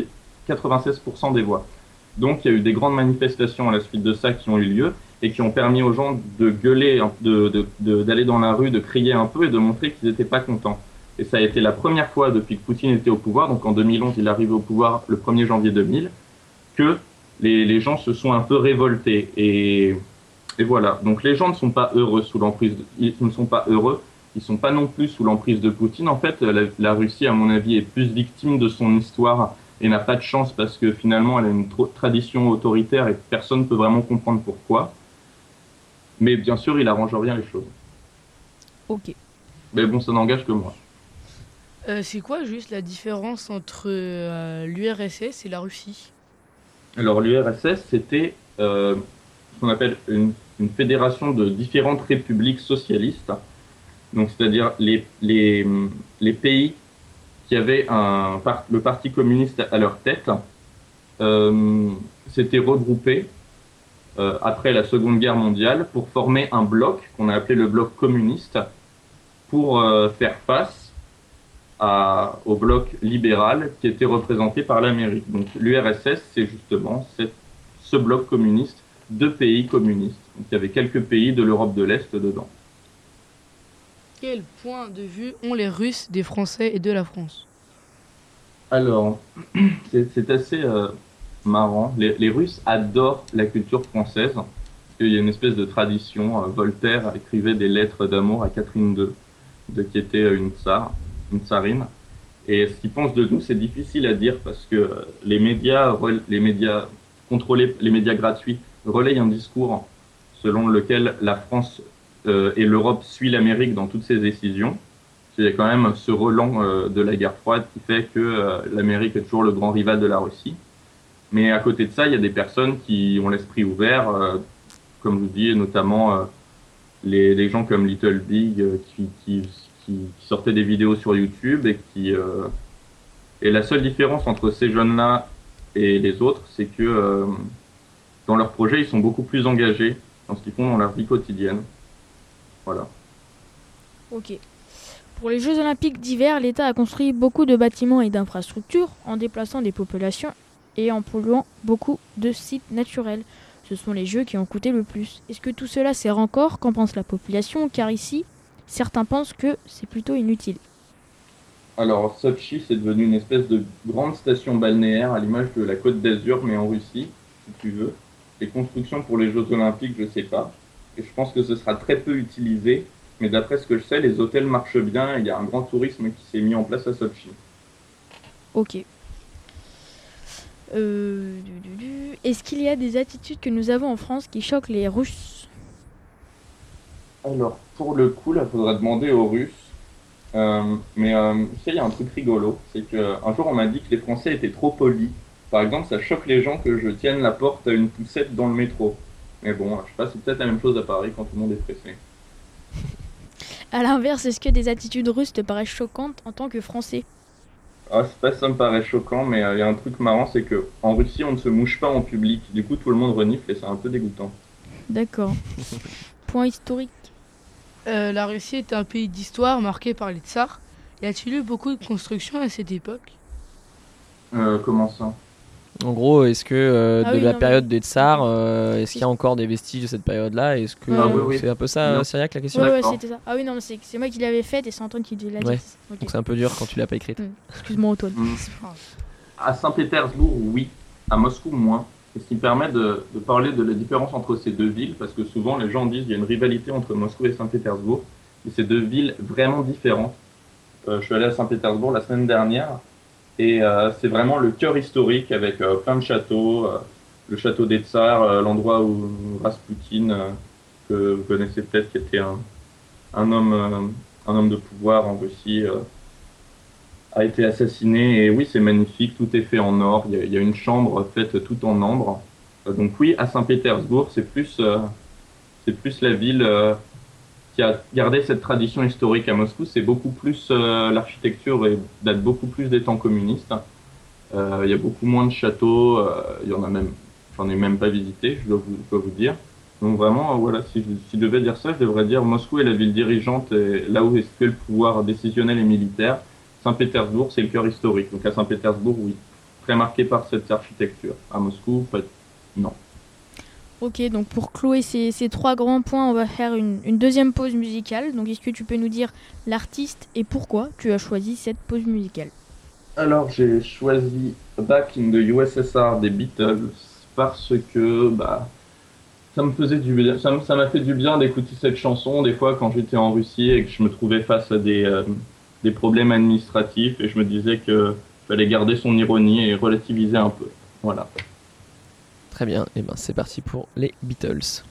E: pour cent des voix. Donc il y a eu des grandes manifestations à la suite de ça qui ont eu lieu et qui ont permis aux gens de gueuler, de, de, de, d'aller dans la rue, de crier un peu et de montrer qu'ils n'étaient pas contents. Et ça a été la première fois depuis que Poutine était au pouvoir, donc en deux mille onze, il est arrivé au pouvoir le premier janvier deux mille, que les, les gens se sont un peu révoltés. Et... Et voilà, donc les gens ne sont pas heureux sous l'emprise, de... ils ne sont pas heureux, ils sont pas non plus sous l'emprise de Poutine. En fait, la, la Russie, à mon avis, est plus victime de son histoire et n'a pas de chance parce que finalement, elle a une trop... tradition autoritaire et personne ne peut vraiment comprendre pourquoi. Mais bien sûr, il arrange rien les choses.
B: Ok.
E: Mais bon, ça n'engage que moi.
D: Euh, c'est quoi juste la différence entre euh, l'U R S S et la Russie?
E: Alors l'U R S S, c'était euh, ce qu'on appelle une, une fédération de différentes républiques socialistes. Donc c'est-à-dire les, les, les pays qui avaient un, le Parti communiste à leur tête euh, s'étaient regroupés euh, après la Seconde Guerre mondiale pour former un bloc qu'on a appelé le bloc communiste pour euh, faire face à, au bloc libéral qui était représenté par l'Amérique. Donc l'U R S S, c'est justement cette, ce bloc communiste de pays communistes. Donc il y avait quelques pays de l'Europe de l'Est dedans.
D: Quel point de vue ont les Russes des Français et de la France?
E: Alors, c'est, c'est assez euh, marrant. Les, les Russes adorent la culture française. Parce qu'il y a une espèce de tradition. Euh, Voltaire écrivait des lettres d'amour à Catherine deux, de, qui était une tsar, une tsarine. Et ce qu'ils pensent de nous, c'est difficile à dire parce que euh, les médias, les médias contrôlés, les médias gratuits, relayent un discours selon lequel la France euh, et l'Europe suivent l'Amérique dans toutes ses décisions. Il y a quand même ce relan euh, de la guerre froide qui fait que euh, l'Amérique est toujours le grand rival de la Russie. Mais à côté de ça, il y a des personnes qui ont l'esprit ouvert, euh, comme je vous dis, notamment euh, les, les gens comme Little Big euh, qui, qui, qui, qui sortaient des vidéos sur YouTube et qui... Euh, et la seule différence entre ces jeunes-là et les autres, c'est que euh, dans leurs projets, ils sont beaucoup plus engagés dans ce qu'ils font dans leur vie quotidienne. Voilà.
B: Ok. Pour les Jeux Olympiques d'hiver, l'État a construit beaucoup de bâtiments et d'infrastructures en déplaçant des populations et en polluant beaucoup de sites naturels. Ce sont les Jeux qui ont coûté le plus. Est-ce que tout cela sert encore? Qu'en pense la population? Car ici, certains pensent que c'est plutôt inutile.
E: Alors, Sotchi, c'est devenu une espèce de grande station balnéaire à l'image de la Côte d'Azur, mais en Russie, si tu veux. Les constructions pour les Jeux Olympiques, je sais pas. Et je pense que ce sera très peu utilisé. Mais d'après ce que je sais, les hôtels marchent bien et il y a un grand tourisme qui s'est mis en place à Sotchi.
B: Ok. Euh, du, du, du. Est-ce qu'il y a des attitudes que nous avons en France qui choquent les Russes?
E: Alors, pour le coup, là, il faudra demander aux Russes. Euh, mais euh, tu sais, il y a un truc rigolo. C'est qu'un jour, on m'a dit que les Français étaient trop polis. Par exemple, ça choque les gens que je tienne la porte à une poussette dans le métro. Mais bon, je sais pas, c'est peut-être la même chose à Paris quand tout le monde est pressé.
B: À l'inverse, est-ce que des attitudes russes te paraissent choquantes en tant que Français?
E: Ah, c'est pas ça me paraît choquant, mais il euh, y a un truc marrant, c'est que en Russie, on ne se mouche pas en public. Du coup, tout le monde renifle et c'est un peu dégoûtant.
B: D'accord. Point historique.
D: Euh, la Russie est un pays d'histoire marqué par les tsars. Y a-t-il eu beaucoup de constructions à cette époque?
E: Euh, comment ça?
C: En gros, est-ce que euh,
B: Ah
C: de
B: oui,
C: la
B: non,
C: période
B: mais-
C: des tsars, euh, est-ce qu'il y a encore des vestiges de cette période-là? Est-ce que
B: Ah oui,
E: oui.
C: c'est un peu ça,
E: Non.
C: Cyriac, la question?
B: Ouais, ouais,
E: D'accord.
B: c'était ça. Ah oui, non, mais c'est, c'est moi qui l'avais faite et c'est Antoine qui l'a dit.
C: Ouais.
B: Ok.
C: Donc c'est un peu dur quand tu l'as pas écrite.
B: Hmm. Excuse-moi, Antoine.
E: Hmm.
D: C'est pas grave.
E: À Saint-Pétersbourg, oui. À Moscou, moins. Et ce qui permet de, de parler de la différence entre ces deux villes, parce que souvent les gens disent qu'il y a une rivalité entre Moscou et Saint-Pétersbourg. Et c'est deux villes vraiment différentes. Euh, je suis allé à Saint-Pétersbourg la semaine dernière. Et euh, c'est vraiment le cœur historique avec euh, plein de châteaux. Euh, le château des Tsars, euh, l'endroit où Raspoutine, euh, que vous connaissez peut-être, qui était un, un, homme, euh, un homme de pouvoir en Russie, euh, a été assassiné. Et oui, c'est magnifique, tout est fait en or. Il y a, il y a une chambre faite tout en ambre. Euh, donc oui, à Saint-Pétersbourg, c'est plus, euh, c'est plus la ville euh, qui a gardé cette tradition historique. À Moscou, c'est beaucoup plus euh, l'architecture et date beaucoup plus des temps communistes. Euh, il y a beaucoup moins de châteaux. Euh, il y en a même, j'en ai même pas visité, je dois vous, je dois vous dire. Donc vraiment, euh, voilà, si je, si je devais dire ça, je devrais dire Moscou est la ville dirigeante, et là où est situé le pouvoir décisionnel et militaire. Saint-Pétersbourg, c'est le cœur historique. Donc à Saint-Pétersbourg, oui, très marqué par cette architecture. À Moscou, pas, non.
B: Ok, donc pour clouer ces, ces trois grands points, on va faire une, une deuxième pause musicale. Donc est-ce que tu peux nous dire l'artiste et pourquoi tu as choisi cette pause musicale?
E: Alors j'ai choisi Back in the U S S R des Beatles parce que bah ça me faisait du bien, ça, ça m'a fait du bien d'écouter cette chanson des fois quand j'étais en Russie et que je me trouvais face à des euh, des problèmes administratifs et je me disais que fallait garder son ironie et relativiser un peu. Voilà.
C: Très bien, et ben c'est parti pour les Beatles.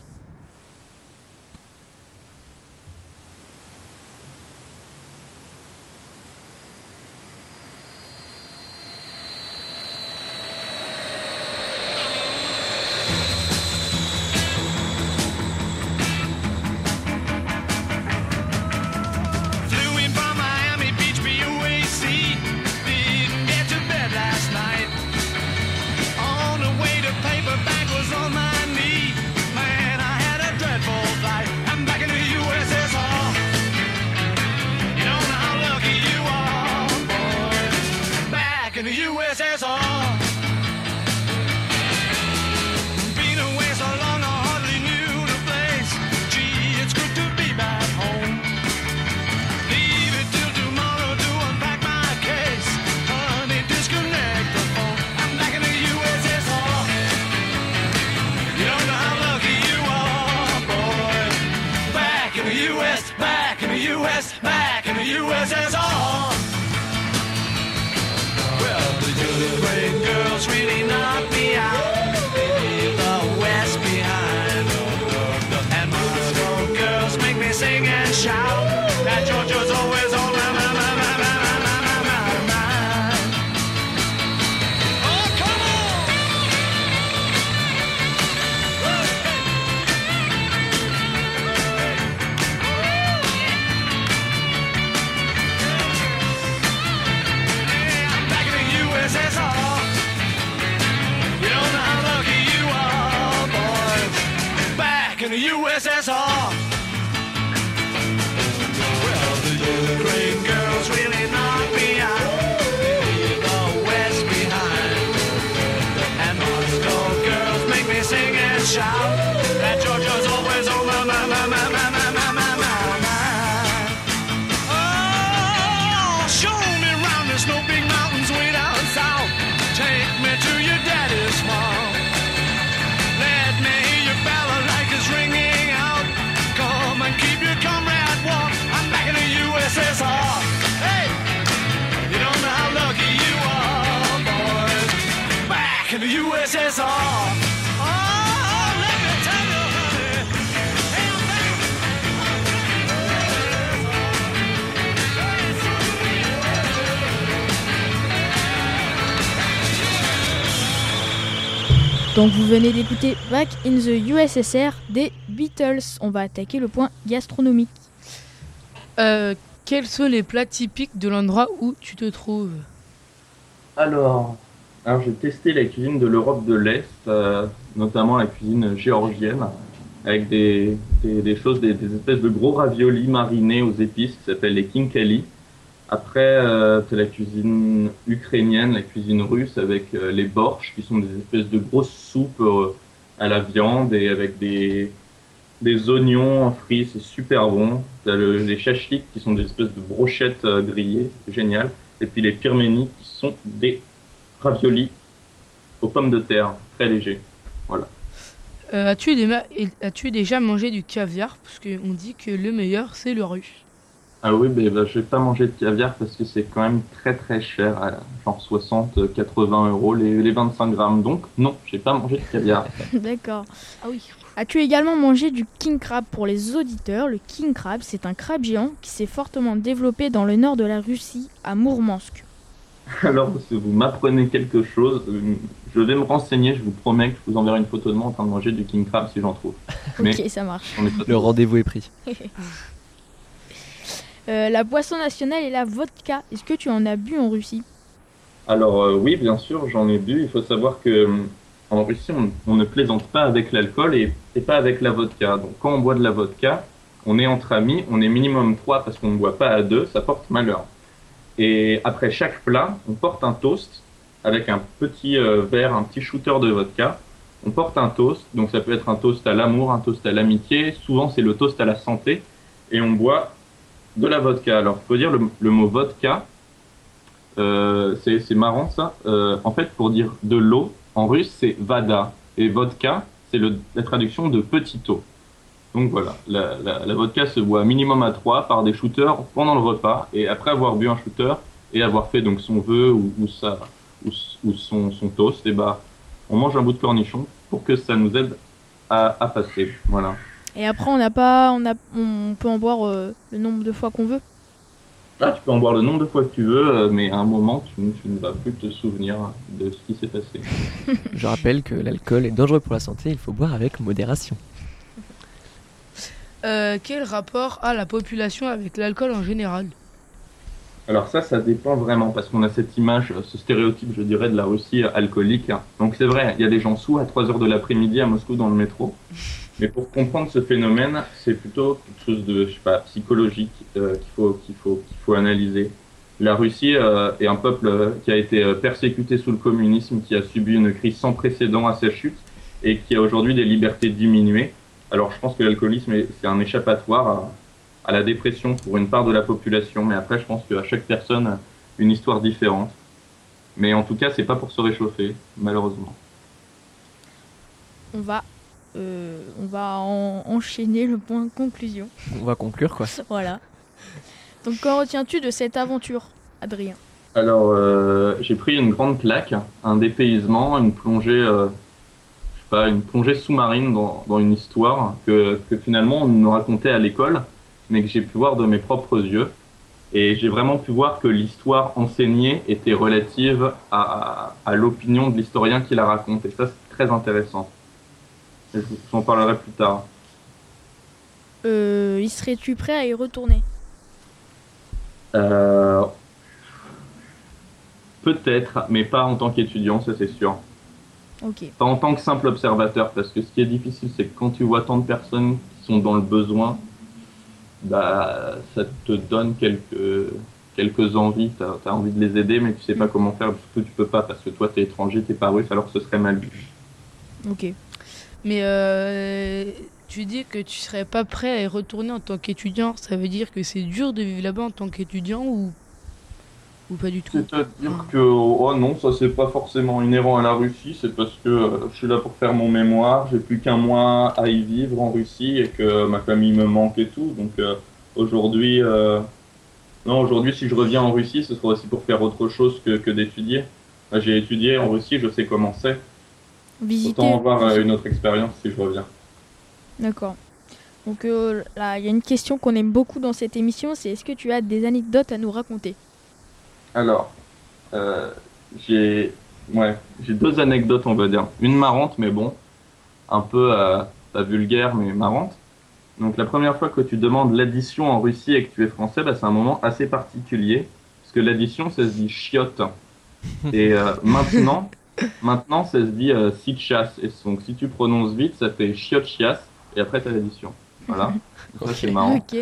F: S S R. Well, the Ukraine girls really knock me out. They leave the West behind. And Moscow girls make me sing and shout. That Georgia's always on my, my, my, my, my, my, my, my mind. Oh, come on! I'm back in the U S S R. You don't know how lucky you are, boys. Back in the U S S R. Well, the Ukraine girls really knock me out. They leave the West behind. And Moscow girls make me sing and shout. That Georgia's always on my, my, my, my, my, my, my, my, my mind. Oh, show me round, there's no big mountains way down south. Take me to your daddy's farm. Let me hear your balalaikas ringing out. Come and keep your comrade warm. I'm back in the U S S R. Hey, you don't know how lucky you are, boys. Back in the U S S R. Oh, let me tell you, honey. Hey, I'm back.
B: Donc vous venez d'écouter Back in the U S S R des Beatles. On va attaquer le point gastronomique.
D: Euh, quels sont les plats typiques de l'endroit où tu te trouves?
E: Alors, alors j'ai testé la cuisine de l'Europe de l'Est, euh, notamment la cuisine géorgienne, avec des, des, des choses, des, des espèces de gros raviolis marinés aux épices qui s'appellent les kinkali. Après, euh, c'est la cuisine ukrainienne, la cuisine russe avec euh, les borshs, qui sont des espèces de grosses soupes euh, à la viande et avec des, des oignons frits, c'est super bon. T'as le, les shashliks qui sont des espèces de brochettes euh, grillées, c'est génial. Et puis les pirmeni qui sont des raviolis aux pommes de terre, très légers. Voilà.
D: Euh, as-tu, déjà, as-tu déjà mangé du caviar? Parce qu'on dit que le meilleur, c'est le russe.
E: Ah oui, mais bah, je vais pas manger de caviar parce que c'est quand même très très cher, à genre soixante à quatre-vingts euros les, les vingt-cinq grammes. Donc non, j'ai pas mangé de caviar.
B: D'accord.
D: Ah oui.
B: As-tu également mangé du king crab? Pour les auditeurs, le king crab, c'est un crabe géant qui s'est fortement développé dans le nord de la Russie, à Mourmansk.
E: Alors, si vous m'apprenez quelque chose, euh, je vais me renseigner, je vous promets que je vous enverrai une photo de moi en train de manger du king crab si j'en trouve. Mais
B: Ok, ça marche.
E: on est pas
C: Le rendez-vous est pris.
B: Euh, la boisson nationale est la vodka. Est-ce que tu en as bu en Russie?
E: Alors euh, oui, bien sûr, j'en ai bu. Il faut savoir que euh, en Russie, on, on ne plaisante pas avec l'alcool et, et pas avec la vodka. Donc quand on boit de la vodka, on est entre amis, on est minimum trois parce qu'on ne boit pas à deux, ça porte malheur. Et après chaque plat, on porte un toast avec un petit euh, verre, un petit shooter de vodka. On porte un toast, donc ça peut être un toast à l'amour, un toast à l'amitié. Souvent, c'est le toast à la santé. Et on boit de la vodka. Alors, il faut dire le, le mot vodka, euh, c'est, c'est marrant ça. Euh, en fait, pour dire de l'eau, en russe, c'est vada. Et vodka, c'est le, la traduction de petit eau. Donc voilà, la, la, la vodka se boit minimum à trois par des shooters pendant le repas. Et après avoir bu un shooter et avoir fait donc son vœu ou, ou, sa, ou, ou son, son toast, et bah, on mange un bout de cornichon pour que ça nous aide à, à passer. Voilà.
B: Et après, on n'a pas, on a, on peut en boire euh, le nombre de fois qu'on veut.
E: Ah, tu peux en boire le nombre de fois que tu veux, euh, mais à un moment, tu, tu ne vas plus te souvenir de ce qui s'est passé.
C: Je rappelle que l'alcool est dangereux pour la santé, il faut boire avec modération.
D: Euh, quel rapport a la population avec l'alcool en général?
E: Alors ça, ça dépend vraiment, parce qu'on a cette image, ce stéréotype, je dirais, de la Russie alcoolique. Donc c'est vrai, il y a des gens sous à trois heures de l'après-midi à Moscou dans le métro. Mais pour comprendre ce phénomène, c'est plutôt quelque chose de, je sais pas, psychologique euh, qu'il faut, qu'il faut, qu'il faut analyser. La Russie euh, est un peuple euh, qui a été euh, persécuté sous le communisme, qui a subi une crise sans précédent à sa chute et qui a aujourd'hui des libertés diminuées. Alors je pense que l'alcoolisme, est, c'est un échappatoire à, à la dépression pour une part de la population, mais après je pense qu'à chaque personne, une histoire différente. Mais en tout cas, c'est pas pour se réchauffer, malheureusement.
B: On va, euh, on va en- enchaîner le point conclusion.
C: On va conclure quoi.
B: Voilà. Donc qu'en retiens-tu de cette aventure, Adrien?
E: Alors, euh, j'ai pris une grande claque, un dépaysement, une plongée, euh, je sais pas, une plongée sous-marine dans, dans une histoire que, que finalement on me racontait à l'école, mais que j'ai pu voir de mes propres yeux. Et j'ai vraiment pu voir que l'histoire enseignée était relative à, à l'opinion de l'historien qui la raconte. Et ça, c'est très intéressant. Et je vous en parlerai plus tard.
B: Euh, y serais-tu prêt à y retourner?
E: Euh, peut-être, mais pas en tant qu'étudiant, ça c'est sûr.
B: Ok.
E: Pas en tant que simple observateur, parce que ce qui est difficile, c'est que quand tu vois tant de personnes qui sont dans le besoin, bah, ça te donne quelques, quelques envies. Tu as envie de les aider, mais tu sais pas comment faire. Surtout, tu peux pas, parce que toi, tu es étranger, tu n'es pas russe, alors que ce serait mal vu.
D: Ok. Mais euh, tu dis que tu serais pas prêt à y retourner en tant qu'étudiant. Ça veut dire que c'est dur de vivre là-bas en tant qu'étudiant ou, ou pas du tout?
E: C'est-à-dire que, oh non, ça c'est pas forcément inhérent à la Russie, c'est parce que euh, je suis là pour faire mon mémoire, j'ai plus qu'un mois à y vivre en Russie et que ma famille me manque et tout. Donc euh, aujourd'hui, euh, non, aujourd'hui si je reviens en Russie, ce sera aussi pour faire autre chose que, que d'étudier. Là, j'ai étudié en Russie, je sais comment c'est.
B: Visiter.
E: Autant avoir euh, une autre expérience si je reviens.
B: D'accord. Donc euh, là, il y a une question qu'on aime beaucoup dans cette émission, c'est est-ce que tu as des anecdotes à nous raconter?
E: Alors, euh, j'ai ouais, j'ai deux anecdotes, on va dire. Une marrante, mais bon, un peu euh, pas vulgaire, mais marrante. Donc la première fois que tu demandes l'addition en Russie et que tu es français, bah, c'est un moment assez particulier, parce que l'addition, ça se dit chiotte. Et euh, maintenant, maintenant, ça se dit euh, sitchas. Et donc si tu prononces vite, ça fait chiot-chias, et après tu as l'addition. Voilà, ça c'est marrant.
B: Ok.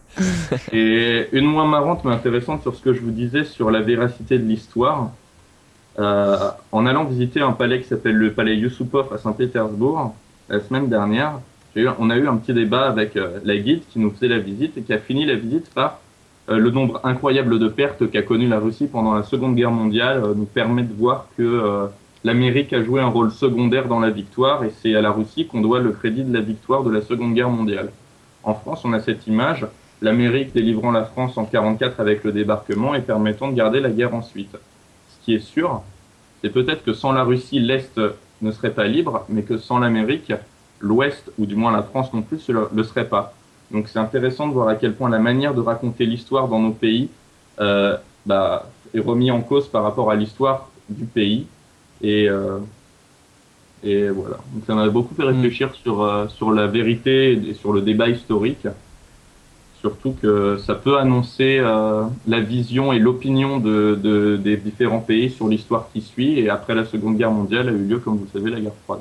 E: Et une moins marrante mais intéressante sur ce que je vous disais sur la véracité de l'histoire. Euh, en allant visiter un palais qui s'appelle le palais Yusupov à Saint-Pétersbourg, la semaine dernière, j'ai eu, on a eu un petit débat avec euh, la guide qui nous faisait la visite et qui a fini la visite par euh, le nombre incroyable de pertes qu'a connu la Russie pendant la Seconde Guerre mondiale euh, nous permet de voir que euh, l'Amérique a joué un rôle secondaire dans la victoire et c'est à la Russie qu'on doit le crédit de la victoire de la Seconde Guerre mondiale. En France, on a cette image, l'Amérique délivrant la France en quarante-quatre avec le débarquement et permettant de garder la guerre ensuite. Ce qui est sûr, c'est peut-être que sans la Russie, l'Est ne serait pas libre, mais que sans l'Amérique, l'Ouest, ou du moins la France non plus, ne le serait pas. Donc c'est intéressant de voir à quel point la manière de raconter l'histoire dans nos pays euh, bah, est remise en cause par rapport à l'histoire du pays. Et, euh, et voilà. Donc ça m'a beaucoup fait réfléchir mmh. sur, euh, sur la vérité et sur le débat historique. Surtout que ça peut annoncer euh, la vision et l'opinion de, de, des différents pays sur l'histoire qui suit. Et après la Seconde Guerre mondiale a eu lieu, comme vous le savez, la guerre froide.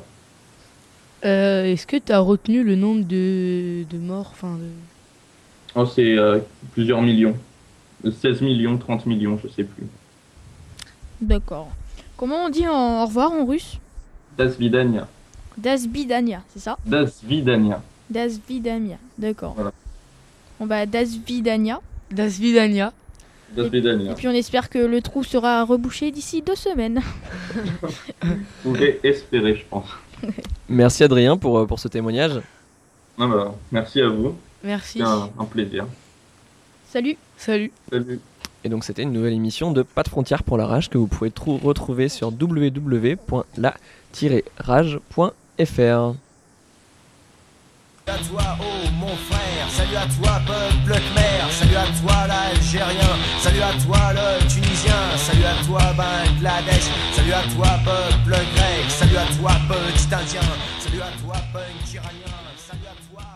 D: Euh, est-ce que tu as retenu le nombre de, de morts enfin de...
E: Oh, c'est euh, plusieurs millions. seize millions, trente millions, je sais plus.
B: D'accord. Comment on dit en, au revoir en russe?
E: Das vidania.
B: Das vidania, c'est ça?
E: Das vidania.
B: Das vidania, d'accord.
E: Voilà.
B: On va Das vidania.
D: Das vidania.
E: Das vidania.
B: Et puis on espère que le trou sera rebouché d'ici deux semaines.
E: Vous pouvez espérer, je pense.
C: Merci Adrien pour, pour ce témoignage.
E: Ah bah, merci à vous.
D: Merci.
E: C'est un, un plaisir.
B: Salut.
D: Salut.
E: Salut.
C: Et donc c'était une nouvelle émission de Pas de frontières pour la rage que vous pouvez trou- retrouver sur w w w point la tiret rage point f r.
A: Salut à toi, oh mon frère, salut à toi, peuple khmer, salut à toi, l'Algérien, salut à toi, le Tunisien, salut à toi, Bangladesh, salut à toi, peuple grec, salut à toi, petit Indien, salut à toi, punk iranien, salut à toi.